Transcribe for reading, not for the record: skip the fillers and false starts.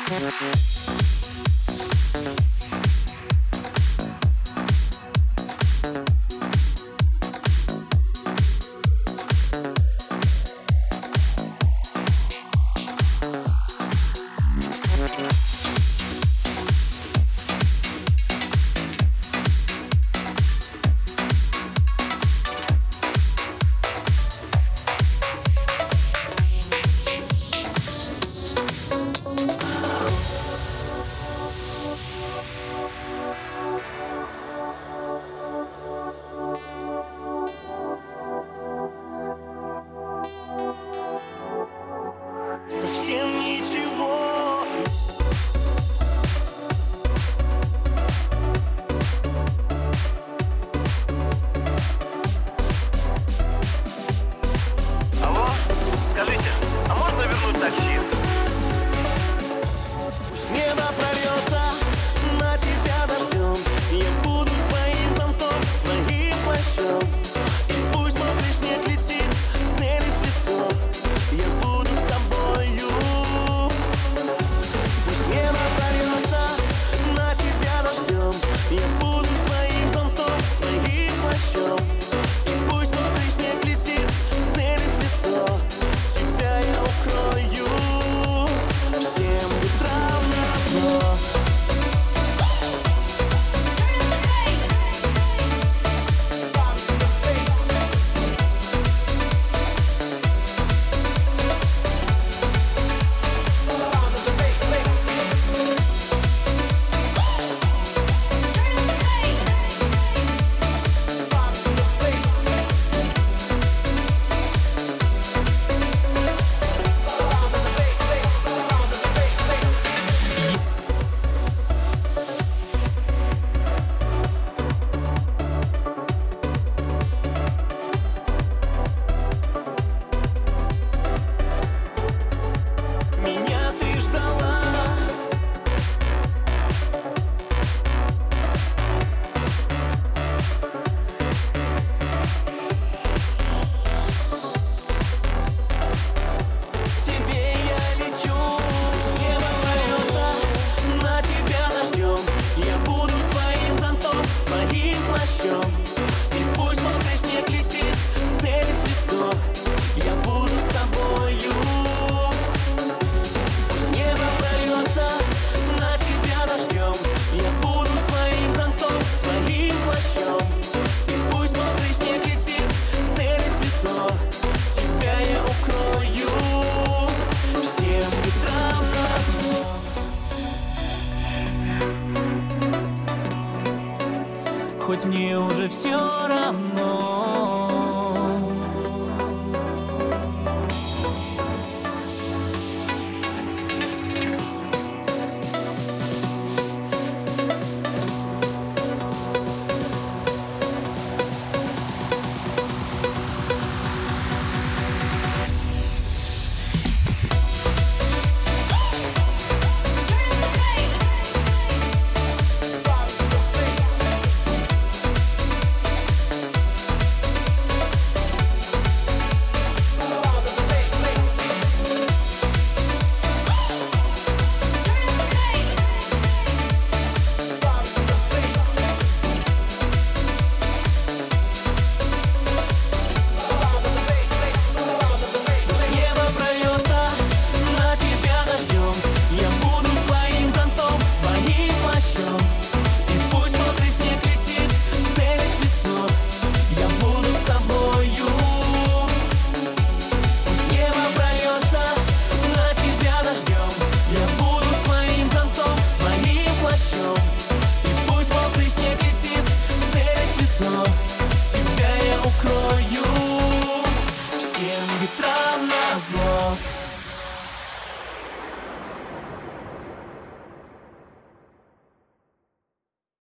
Совсем ничего. Алло, скажите, а можно вернуть такси? Небо прольется на тебя дождем. Я буду твоим зонтом, твоим плащом. И пусть мокрый снег летит, целись в лицо. Я буду с тобою. Пусть небо прольется на тебя дождем. Я буду твоим зонтом, твоим плащом. И пусть мокрый снег летит, целись в лицо. Тебя я укрою всем ветрам назло. Меня ты ждала. К тебе я лечу. Небо прольется на тебя дождем. Я буду твоим зонтом, твоим плащом. И пусть мокрый снег летит, целись в лицо. Я буду с тобою. Пусть небо прольется на тебя дождем. Я буду твоим зонтом, твоим плащом. И пусть мокрый снег летит, целись в лицо. Тебя я укрою всем ветрам назло. Хоть мне уже все равно.